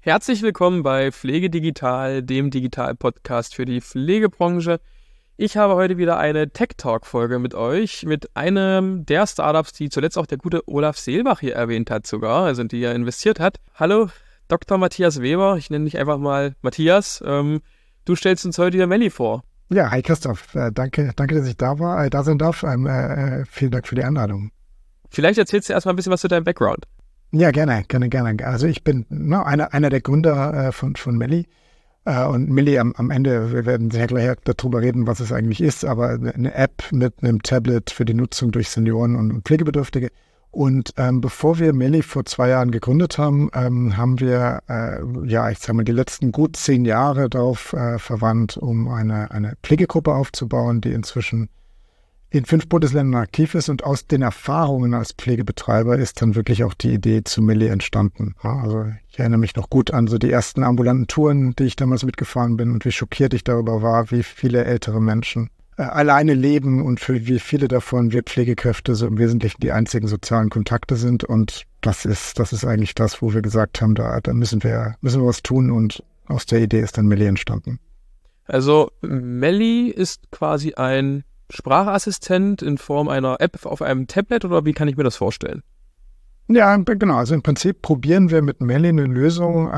Herzlich willkommen bei Pflege Digital, dem Digital-Podcast für die Pflegebranche. Ich habe heute wieder eine Tech-Talk-Folge mit euch, mit einem der Startups, die zuletzt auch der gute Olaf Seelbach hier erwähnt hat sogar, also die er investiert hat. Hallo, Dr. Matthias Weber, ich nenne dich einfach mal Matthias. Du stellst uns heute die Melli vor. Ja, hi Christoph, danke, dass ich da sein darf. Vielen Dank für die Einladung. Vielleicht erzählst du erstmal ein bisschen was zu deinem Background. Ja, gerne. Also ich bin einer der Gründer von Melli. Und Melli am Ende, wir werden sehr gleich darüber reden, was es eigentlich ist, aber eine App mit einem Tablet für die Nutzung durch Senioren und Pflegebedürftige. Und bevor wir Melli vor 2 Jahren gegründet haben, haben wir, die letzten gut 10 Jahre darauf verwandt, um eine Pflegegruppe aufzubauen, die inzwischen in 5 Bundesländern aktiv ist, und aus den Erfahrungen als Pflegebetreiber ist dann wirklich auch die Idee zu Melli entstanden. Ja, also ich erinnere mich noch gut an so die ersten ambulanten Touren, die ich damals mitgefahren bin, und wie schockiert ich darüber war, wie viele ältere Menschen alleine leben und für wie viele davon wir Pflegekräfte so im Wesentlichen die einzigen sozialen Kontakte sind. Und das ist eigentlich das, wo wir gesagt haben, da müssen wir was tun, und aus der Idee ist dann Melli entstanden. Also Melli ist quasi ein Sprachassistent in Form einer App auf einem Tablet, oder wie kann ich mir das vorstellen? Ja, genau. Also im Prinzip probieren wir mit Melli eine Lösung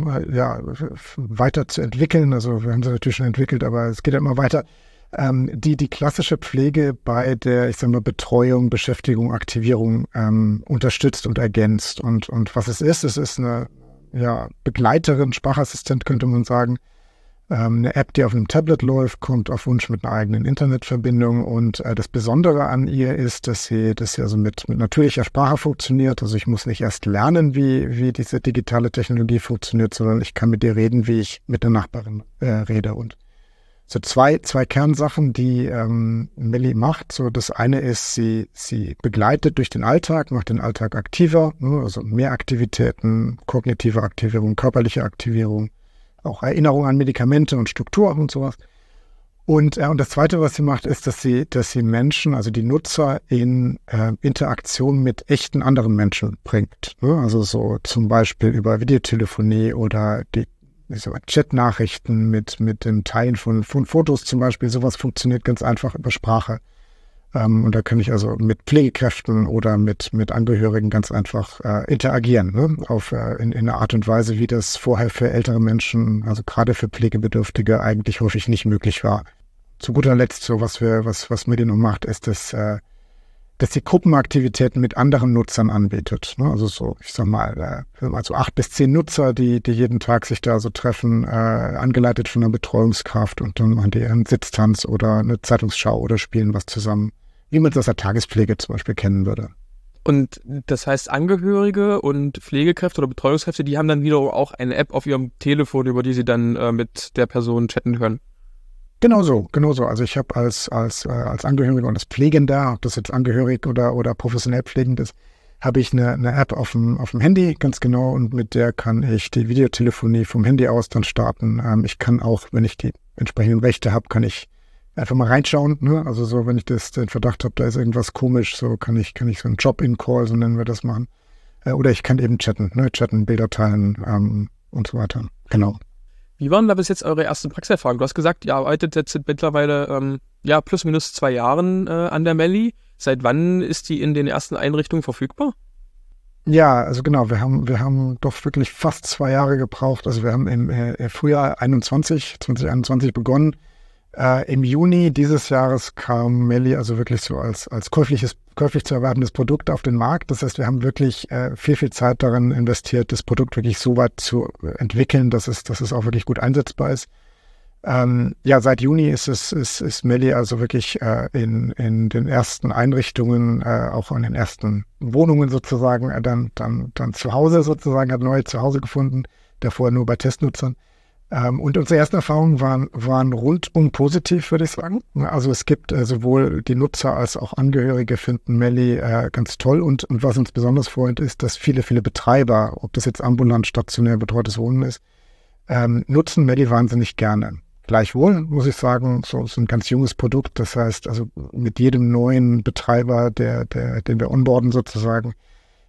weiter zu entwickeln. Also wir haben sie natürlich schon entwickelt, aber es geht ja immer weiter. Die klassische Pflege bei der, Betreuung, Beschäftigung, Aktivierung unterstützt und ergänzt. Und was es ist eine Begleiterin, Sprachassistent könnte man sagen. Eine App, die auf einem Tablet läuft, kommt auf Wunsch mit einer eigenen Internetverbindung, und das Besondere an ihr ist, dass sie also mit natürlicher Sprache funktioniert. Also ich muss nicht erst lernen, wie diese digitale Technologie funktioniert, sondern ich kann mit ihr reden, wie ich mit der Nachbarin rede. Und so zwei Kernsachen, die Melli macht. So das eine ist, sie begleitet durch den Alltag, macht den Alltag aktiver, also mehr Aktivitäten, kognitive Aktivierung, körperliche Aktivierung, auch Erinnerung an Medikamente und Struktur und sowas. Und das Zweite, was sie macht, ist, dass sie Menschen, also die Nutzer, in Interaktion mit echten anderen Menschen bringt. Also so zum Beispiel über Videotelefonie oder die Chat-Nachrichten mit dem Teilen von Fotos zum Beispiel. Sowas funktioniert ganz einfach über Sprache. Und da kann ich also mit Pflegekräften oder mit Angehörigen ganz einfach interagieren, in einer Art und Weise, wie das vorher für ältere Menschen, also gerade für Pflegebedürftige, eigentlich häufig nicht möglich war. Zu guter Letzt, so was Melli noch macht, ist, dass sie Gruppenaktivitäten mit anderen Nutzern anbietet. Also so, also 8 bis 10 Nutzer, die jeden Tag sich da so treffen, angeleitet von einer Betreuungskraft, und dann machen die einen Sitztanz oder eine Zeitungsschau oder spielen was zusammen, wie man es aus der Tagespflege zum Beispiel kennen würde. Und das heißt, Angehörige und Pflegekräfte oder Betreuungskräfte, die haben dann wieder auch eine App auf ihrem Telefon, über die sie dann mit der Person chatten können. Genau so. Also ich habe als Angehöriger und als Pflegender, ob das jetzt angehörig oder professionell pflegend ist, habe ich eine App auf dem Handy, ganz genau, und mit der kann ich die Videotelefonie vom Handy aus dann starten. Ich kann auch, wenn ich die entsprechenden Rechte habe, kann ich einfach mal reinschauen. Also so, wenn ich den Verdacht habe, da ist irgendwas komisch, so kann ich so einen Job-in-Call, so nennen wir das, machen. Oder ich kann eben chatten, Bilder teilen und so weiter. Genau. Wie waren da bis jetzt eure ersten Praxiserfahrungen? Du hast gesagt, ihr arbeitet jetzt mittlerweile plus minus 2 Jahren an der Melli. Seit wann ist die in den ersten Einrichtungen verfügbar? Ja, also genau, wir haben doch wirklich fast 2 Jahre gebraucht. Also wir haben im Frühjahr 2021 begonnen. Im Juni dieses Jahres kam Melli also wirklich so als käuflich zu erwerbendes Produkt auf den Markt. Das heißt, wir haben wirklich viel Zeit darin investiert, das Produkt wirklich so weit zu entwickeln, dass es auch wirklich gut einsetzbar ist. Seit Juni ist Melli also wirklich in den ersten Einrichtungen, auch in den ersten Wohnungen sozusagen, dann zu Hause sozusagen, hat neue Zuhause gefunden, davor nur bei Testnutzern. Und unsere ersten Erfahrungen waren rundum positiv, würde ich sagen. Also es gibt sowohl die Nutzer als auch Angehörige finden Melli ganz toll. Und was uns besonders freut, ist, dass viele Betreiber, ob das jetzt ambulant, stationär betreutes Wohnen ist, nutzen Melli wahnsinnig gerne. Gleichwohl muss ich sagen, so ist ein ganz junges Produkt. Das heißt, also mit jedem neuen Betreiber, den wir onboarden sozusagen,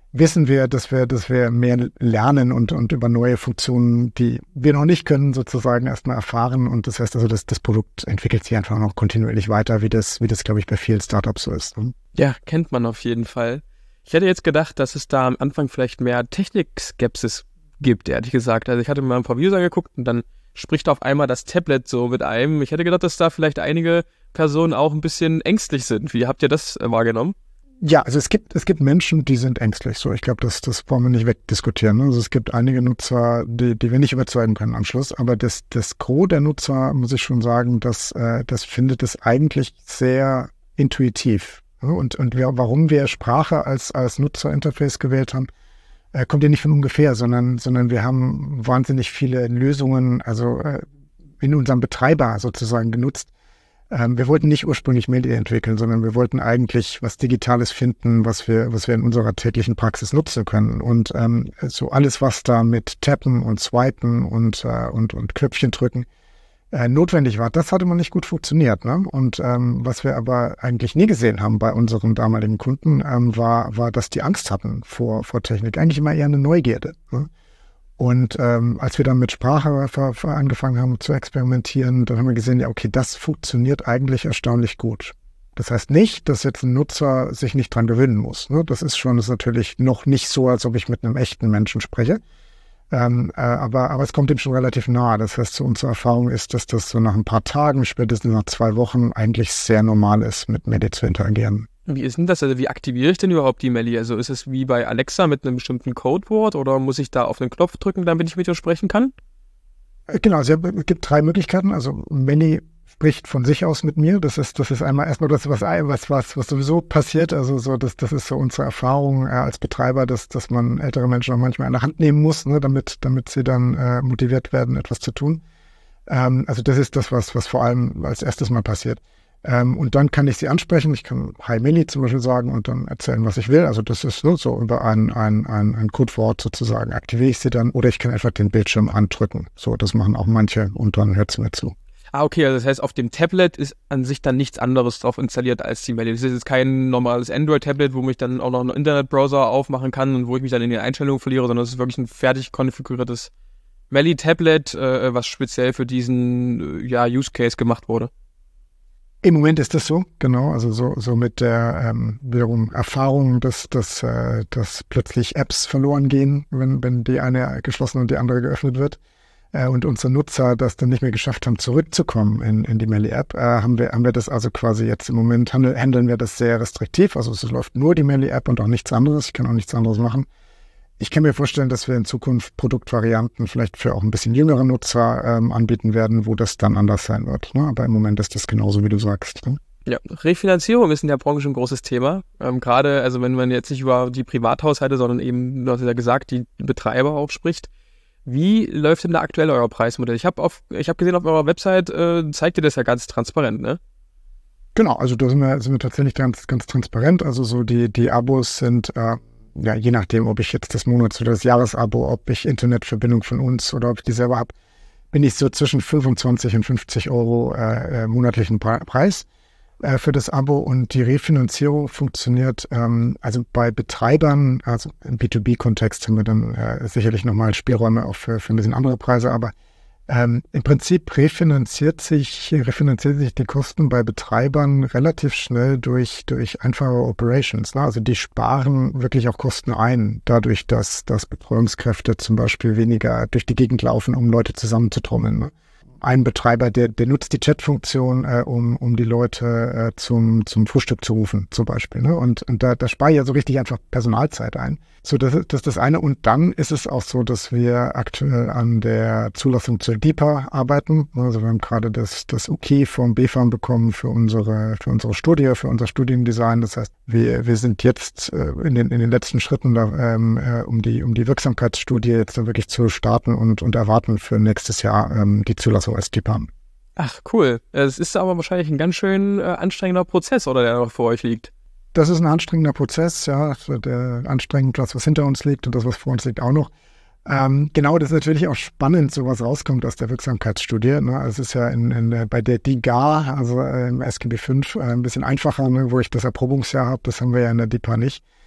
wissen wir, dass wir mehr lernen und über neue Funktionen, die wir noch nicht können, sozusagen erstmal erfahren. Und das heißt also, das Produkt entwickelt sich einfach noch kontinuierlich weiter, wie das, glaube ich, bei vielen Startups so ist. Ne? Ja, kennt man auf jeden Fall. Ich hätte jetzt gedacht, dass es da am Anfang vielleicht mehr Technikskepsis gibt, ehrlich gesagt. Also ich hatte mir mal ein paar Videos angeguckt und dann spricht auf einmal das Tablet so mit einem. Ich hätte gedacht, dass da vielleicht einige Personen auch ein bisschen ängstlich sind. Wie habt ihr das wahrgenommen? Ja, also es gibt Menschen, die sind ängstlich. So, ich glaube, das wollen wir nicht wegdiskutieren. Ne? Also es gibt einige Nutzer, die wir nicht überzeugen können am Schluss. Aber das Gros der Nutzer, muss ich schon sagen, das findet es eigentlich sehr intuitiv. Ne? Und warum wir Sprache als Nutzerinterface gewählt haben, kommt ja nicht von ungefähr, sondern wir haben wahnsinnig viele Lösungen, also in unserem Betreiber sozusagen genutzt. Wir wollten nicht ursprünglich Melee entwickeln, sondern wir wollten eigentlich was Digitales finden, was wir in unserer täglichen Praxis nutzen können. Und so alles, was da mit Tappen und Swipen und Knöpfchen drücken notwendig war, das hatte man nicht gut funktioniert. Ne? Und was wir aber eigentlich nie gesehen haben bei unseren damaligen Kunden, war, dass die Angst hatten vor Technik. Eigentlich immer eher eine Neugierde. Ne? Und als wir dann mit Sprache angefangen haben zu experimentieren, dann haben wir gesehen, ja okay, das funktioniert eigentlich erstaunlich gut. Das heißt nicht, dass jetzt ein Nutzer sich nicht dran gewöhnen muss. Ne? Das ist natürlich noch nicht so, als ob ich mit einem echten Menschen spreche. Aber es kommt ihm schon relativ nahe. Das heißt, so unsere Erfahrung ist, dass das so nach ein paar Tagen, spätestens nach 2 Wochen, eigentlich sehr normal ist, mit Meli zu interagieren. Wie ist denn das? Also wie aktiviere ich denn überhaupt die Meli? Also ist es wie bei Alexa mit einem bestimmten Codewort oder muss ich da auf den Knopf drücken, damit ich mit ihr sprechen kann? Genau, also es gibt 3 Möglichkeiten. Also Meli spricht von sich aus mit mir. Das ist einmal erstmal das, was sowieso passiert. Also so, das ist so unsere Erfahrung als Betreiber, dass man ältere Menschen auch manchmal in der Hand nehmen muss, ne, damit sie dann motiviert werden, etwas zu tun. Also das ist das, was vor allem als erstes mal passiert. Und dann kann ich sie ansprechen. Ich kann Hi Meli zum Beispiel sagen und dann erzählen, was ich will. Also das ist nur so über ein Codewort sozusagen aktiviere ich sie dann. Oder ich kann einfach den Bildschirm andrücken. So, das machen auch manche und dann hört sie mir zu. Ah, okay, also das heißt, auf dem Tablet ist an sich dann nichts anderes drauf installiert als die Meli. Das ist jetzt kein normales Android-Tablet, wo ich dann auch noch einen Internetbrowser aufmachen kann und wo ich mich dann in den Einstellungen verliere, sondern es ist wirklich ein fertig konfiguriertes Meli-Tablet, was speziell für diesen Use-Case gemacht wurde. Im Moment ist das so, genau. Also so mit der wiederum Erfahrung, dass plötzlich Apps verloren gehen, wenn die eine geschlossen und die andere geöffnet wird. Und unsere Nutzer das dann nicht mehr geschafft haben, zurückzukommen in die Meli-App, haben wir das also quasi jetzt im Moment, handeln wir das sehr restriktiv. Also es läuft nur die Meli-App und auch nichts anderes. Ich kann auch nichts anderes machen. Ich kann mir vorstellen, dass wir in Zukunft Produktvarianten vielleicht für auch ein bisschen jüngere Nutzer anbieten werden, wo das dann anders sein wird. Ne? Aber im Moment ist das genauso, wie du sagst. Ne? Ja, Refinanzierung ist in der Branche ein großes Thema. Gerade, also wenn man jetzt nicht über die Privathaushalte, sondern eben, du hast ja gesagt, die Betreiber auch spricht. Wie läuft denn da aktuell euer Preismodell? Ich habe gesehen, auf eurer Website zeigt ihr das ja ganz transparent, ne? Genau, also da sind wir tatsächlich ganz, ganz transparent. Also so die Abos sind, je nachdem, ob ich jetzt das Monats- oder das Jahresabo, ob ich Internetverbindung von uns oder ob ich die selber habe, bin ich so zwischen 25 und 50 Euro monatlichen Preis für das Abo. Und die Refinanzierung funktioniert, also bei Betreibern, also im B2B-Kontext haben wir dann sicherlich nochmal Spielräume auch für ein bisschen andere Preise, aber im Prinzip refinanziert sich die Kosten bei Betreibern relativ schnell durch einfache Operations. Ne? Also die sparen wirklich auch Kosten ein, dadurch, dass Betreuungskräfte zum Beispiel weniger durch die Gegend laufen, um Leute zusammenzutrommeln. Ne? Ein Betreiber, der nutzt die Chat-Funktion, um die Leute zum Frühstück zu rufen, zum Beispiel. Ne? Und da spare ich ja so richtig einfach Personalzeit ein. So, das ist das eine. Und dann ist es auch so, dass wir aktuell an der Zulassung zur DIPA arbeiten. Also wir haben gerade das Okay vom BfArM bekommen für unsere Studie, für unser Studiendesign. Das heißt, wir sind jetzt in den letzten Schritten da, um die Wirksamkeitsstudie jetzt da wirklich zu starten und erwarten für nächstes Jahr die Zulassung als DIPA. Ach, cool. Es ist aber wahrscheinlich ein ganz schön anstrengender Prozess, oder der noch vor euch liegt. Das ist ein anstrengender Prozess, ja, der anstrengend, das, was hinter uns liegt und das, was vor uns liegt, auch noch. Genau, das ist natürlich auch spannend, so was rauskommt aus der Wirksamkeitsstudie. Ne? Also es ist ja bei der DIGA, also im SGB V, ein bisschen einfacher, ne, wo ich das Erprobungsjahr habe. Das haben wir ja in der DIPA nicht.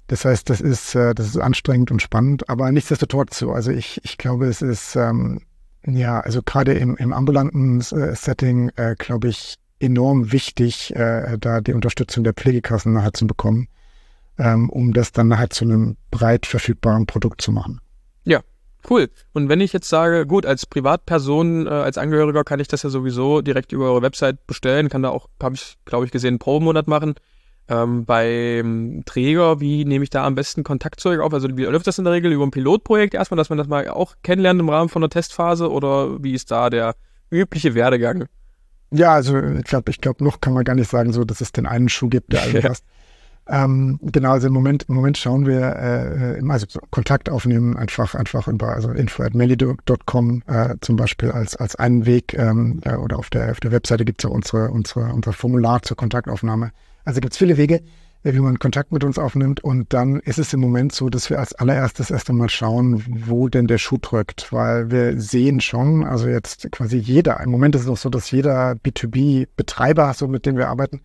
Das heißt, das ist anstrengend und spannend, aber nichtsdestotrotz so. Also ich glaube, es ist, also gerade im ambulanten Setting, glaube ich, enorm wichtig, da die Unterstützung der Pflegekassen nachher zu bekommen, um das dann nachher zu einem breit verfügbaren Produkt zu machen. Ja, cool. Und wenn ich jetzt sage, gut, als Privatperson, als Angehöriger kann ich das ja sowieso direkt über eure Website bestellen, kann da auch, habe ich, glaube ich, gesehen, einen Probemonat machen. Beim Träger, wie nehme ich da am besten Kontakt zu euch auf? Also wie läuft das in der Regel über ein Pilotprojekt erstmal, dass man das mal auch kennenlernt im Rahmen von der Testphase, oder wie ist da der übliche Werdegang? Ja, also ich glaube, noch kann man gar nicht sagen, so, dass es den einen Schuh gibt, der allen passt. Genau, also im Moment schauen wir immer, also so Kontakt aufnehmen, einfach über, also info@melli.com zum Beispiel als einen Weg, oder auf der Webseite gibt's ja unser Formular zur Kontaktaufnahme. Also gibt's viele Wege, wie man Kontakt mit uns aufnimmt, und dann ist es im Moment so, dass wir als allererstes erst einmal schauen, wo denn der Schuh drückt, weil wir sehen schon, also jetzt quasi im Moment ist es auch so, dass jeder B2B-Betreiber, so mit dem wir arbeiten,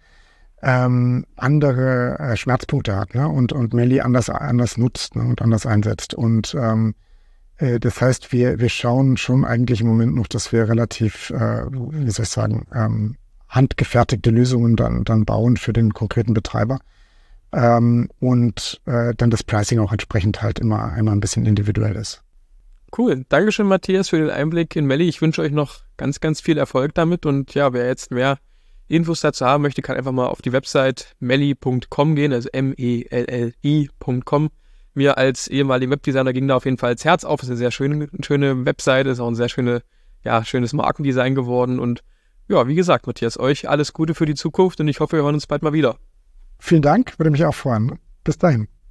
andere Schmerzpunkte hat, ne? Und Melli anders nutzt, ne? Und anders einsetzt. Und das heißt, wir schauen schon eigentlich im Moment noch, dass wir relativ, wie soll ich sagen, handgefertigte Lösungen dann bauen für den konkreten Betreiber. Und dann das Pricing auch entsprechend halt immer ein bisschen individuell ist. Cool. Dankeschön, Matthias, für den Einblick in Melli. Ich wünsche euch noch ganz, ganz viel Erfolg damit. Und ja, wer jetzt mehr Infos dazu haben möchte, kann einfach mal auf die Website melli.com gehen, also melli.com. Mir als ehemaliger Webdesigner ging da auf jeden Fall das Herz auf. Es ist eine sehr schöne Website, ist auch ein sehr schönes Markendesign geworden. Und ja, wie gesagt, Matthias, euch alles Gute für die Zukunft und ich hoffe, wir hören uns bald mal wieder. Vielen Dank, würde mich auch freuen. Bis dahin.